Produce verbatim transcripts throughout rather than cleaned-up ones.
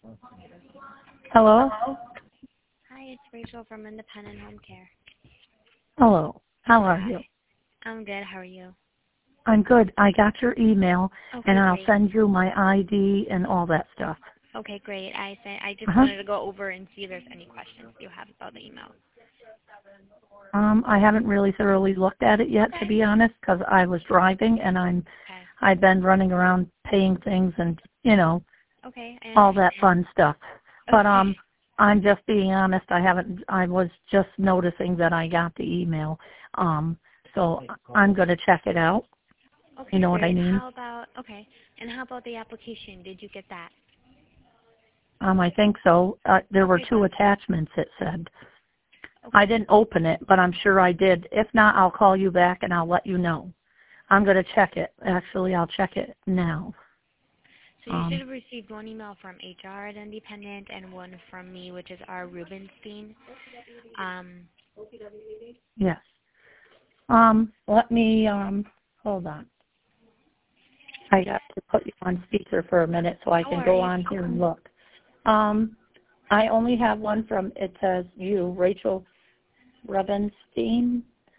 Hello? Hi, it's Rachel from Independent Home Care. Hello. How are Hi. you? I'm good. How are you? I'm good. I got your email, Okay, and I'll great. send you my I D and all that stuff. Okay, great. I said I just Uh-huh. wanted to go over and see if there's any questions you have about the email. Um, I haven't really thoroughly looked at it yet, to Okay. be honest, because I was driving, and I'm, Okay. I've been running around paying things and, you know, Okay. I all that understand. fun stuff. But Okay. um, I'm just being honest. I haven't. I was just noticing that I got the email. Um, so I'm going to check it out. You Okay, know what I great. mean? How about okay? And how about the application? Did you get that? Um, I think so. Uh, there were Okay, two good. attachments, it said. I Okay. didn't open it, but I'm sure I did. If not, I'll call you back and I'll let you know. I'm going to check it. Actually, I'll check it now. So you should Um, have received one email from H R at Independent and one from me, which is R. Rubenstein. Um, yes. Um, let me, um, hold on. I got to put you on speaker for a minute so I no can go worries. on here and look. Um, I only have one from, it says you, Rachel Rubenstein.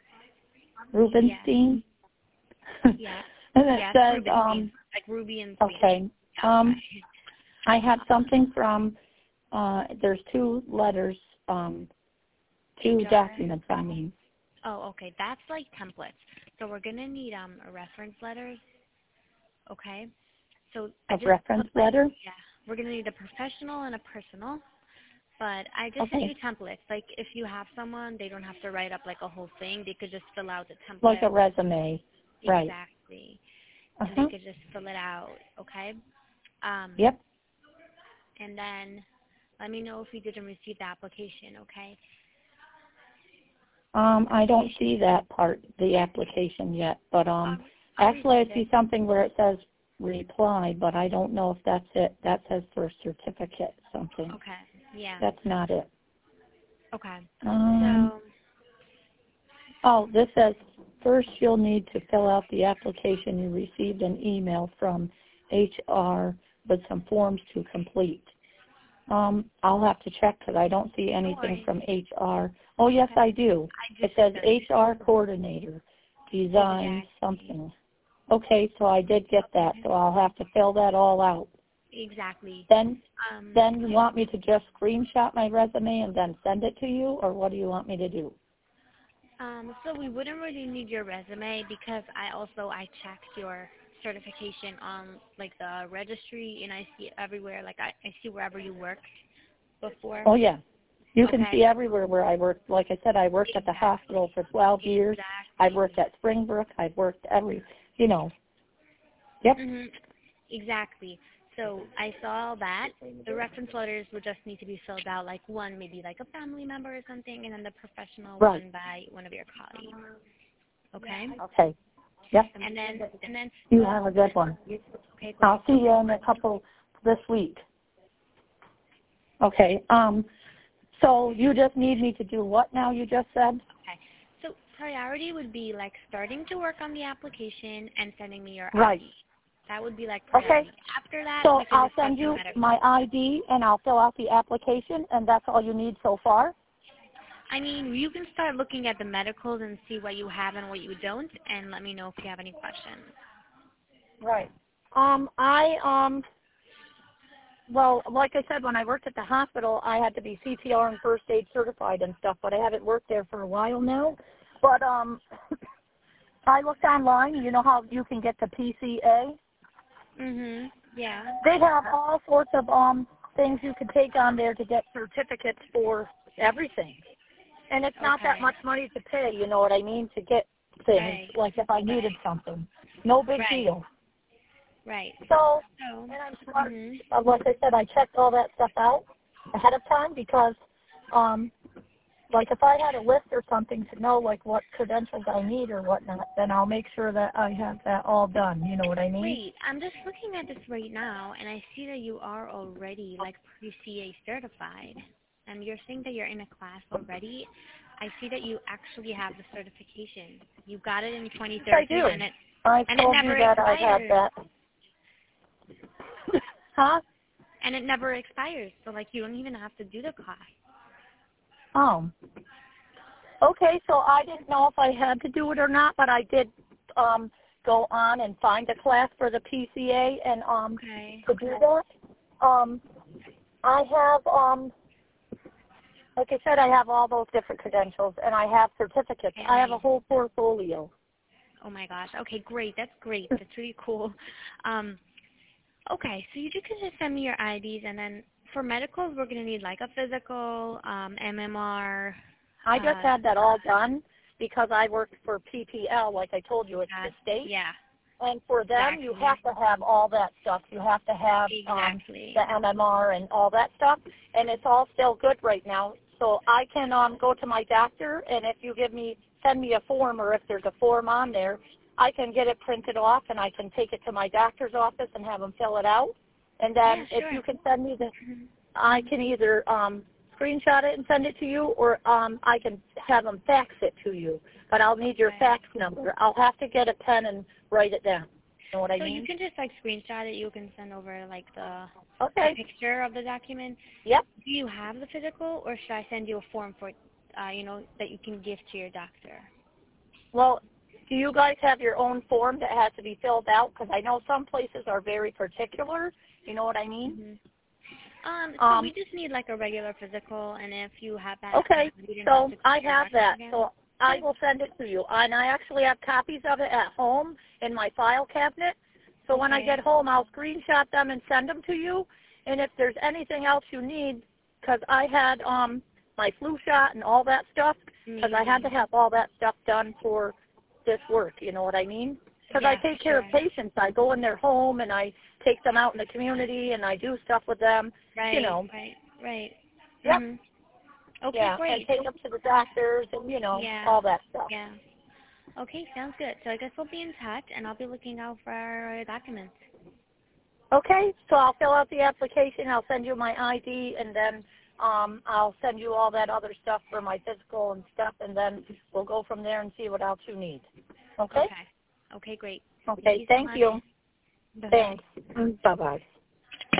Yes. Rubenstein? Yeah. And it Yes, says, Rubenstein. um, Like Ruby and Stein. okay, That's um, why. I had something from, uh, there's two letters, um, two H R. documents, I mean. Oh, okay. That's like templates. So we're gonna need um a reference letters. Okay. So I A just put reference like letter? yeah, we're gonna need a professional and a personal. But I just sent Okay. you templates. Like if you have someone, they don't have to write up like a whole thing. They could just fill out the Like a template. resume. Right. Exactly. And they Uh-huh. could just fill it out. Okay. Um, Yep. and then let me know if you didn't receive the application. Okay. Um, I don't see that part, the application yet, but, um, Um, I'll actually I resend it. see something where it says reply, but I don't know if that's it. That says for certificate something. Okay. Yeah. That's not it. Okay. Um, So oh, this says, first you'll need to fill out the application. You received an email from H R with some forms to complete. Um, I'll have to check because I don't see no anything worries. from H R. Oh, yes, Okay. I do. I It just says sent H it. R coordinator, design Exactly. something. Okay, so I did get that, Okay. so I'll have to fill that all out. Exactly. Then, Um, then you want me to just screenshot my resume and then send it to you, or what do you want me to do? um, so we wouldn't really need your resume because I also I checked your certification on like the registry and I see it everywhere. Like I, I see wherever you worked before. Oh, yeah. You can Okay. see everywhere where I worked. Like I said, I worked at the Exactly. hospital for twelve years. I Exactly. worked at Springbrook. I worked every, you know. Yep. Mhm. Exactly. So I saw that the reference letters would just need to be filled out, like one maybe like a family member or something, and then the professional Right. one by one of your colleagues. Okay. Okay. Yep. And then and then You have a good one. okay, I'll great. see you in a couple this week. Okay. Um. So you just need me to do what now? You just said. Okay. So priority would be like starting to work on the application and sending me your Right. I D. That would be like Okay. priority. After that, So we can I'll discuss send the you medical. my I D and I'll fill out the application, and that's all you need so far. I mean, you can start looking at the medicals and see what you have and what you don't, and let me know if you have any questions. Right. Um. I um. Well, like I said, when I worked at the hospital, I had to be C P R and first aid certified and stuff, but I haven't worked there for a while now. But um, I looked online. You know how you can get the P C A? Mhm. Yeah. They have all sorts of um things you can take on there to get certificates for everything. And it's not that Okay. much money to pay, you know what I mean, to get things, Right. like if I needed Right. something. No big Right. deal. Right. So, So. and I'm smart. Mhm. Uh, Like I said, I checked all that stuff out ahead of time because, um, like if I had a list or something to know like what credentials I need or whatnot, then I'll make sure that I have that all done, you know what I mean? Wait, I'm just looking at this right now, and I see that you are already like pre-C A certified, and you're saying that you're in a class already. I see that you actually have the certification. You got it in Yes, I twenty thirteen, do. and it I and it told you never that I had expired. that. Huh? and it never expires. So like you don't even have to do the class. Oh. Okay, so I didn't know if I had to do it or not, but I did um, go on and find a class for the P C A and um, Okay. to do that. Um, I have, um, like I said, I have all those different credentials, and I have certificates. Okay, I have a nice. whole portfolio. Oh my gosh. Okay, great. That's great. That's really cool. Um, okay, so you just can just send me your I Ds, and then for medicals, we're gonna need like a physical, um, M M R. I just Uh, had that all done because I worked for P P L, like I told you, it's the uh, state. yeah. And for them, you Exactly. have to have all that stuff. You have to have um, Exactly. the M M R and all that stuff, and it's all still good right now. So I can um, go to my doctor, and if you give me, send me a form, or if there's a form on there, I can get it printed off, and I can take it to my doctor's office and have them fill it out. And then Yeah, if sure. you can send me the, Mhm. I can either um, screenshot it and send it to you, or um, I can have them fax it to you. But I'll need your Okay. fax number. I'll have to get a pen and write it down. You know what I So mean? you can just like screenshot it. You can send over like the, Okay. the picture of the document. Yep. Do you have the physical, or should I send you a form for, uh, you know, that you can give to your doctor? Well, do you guys have your own form that has to be filled out? Because I know some places are very particular. You know what I mean? Mm-hmm. Um, so Um, we just need like a regular physical, and if you have that, okay. you didn't So have to I see your have doctor that. again. So I will send it to you. And I actually have copies of it at home in my file cabinet. So when I Okay. get home, I'll screenshot them and send them to you. And if there's anything else you need, because I had um my flu shot and all that stuff, because I had to have all that stuff done for this work. You know what I mean? Because Yeah, I take care of sure. patients. I go in their home and I take them out in the community and I do stuff with them. Right, You know. right, right. Yep. Mhm. Okay, Yeah, and great. take them to the doctors and, you know, Yeah, all that stuff. yeah. Okay, sounds good. So I guess we'll be in touch, and I'll be looking out for our documents. Okay, so I'll fill out the application. I'll send you my I D, and then um, I'll send you all that other stuff for my physical and stuff, and then we'll go from there and see what else you need. Okay? Okay. Okay, great. Okay, Thank you so thank much. you. Bye-bye. Thanks. Bye-bye.